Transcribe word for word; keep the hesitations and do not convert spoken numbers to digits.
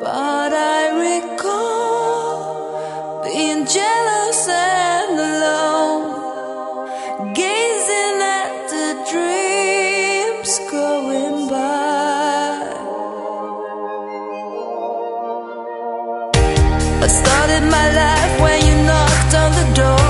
But I recall being jealous and alone, gazing at the dreams going by. I started my life when you knocked on the door.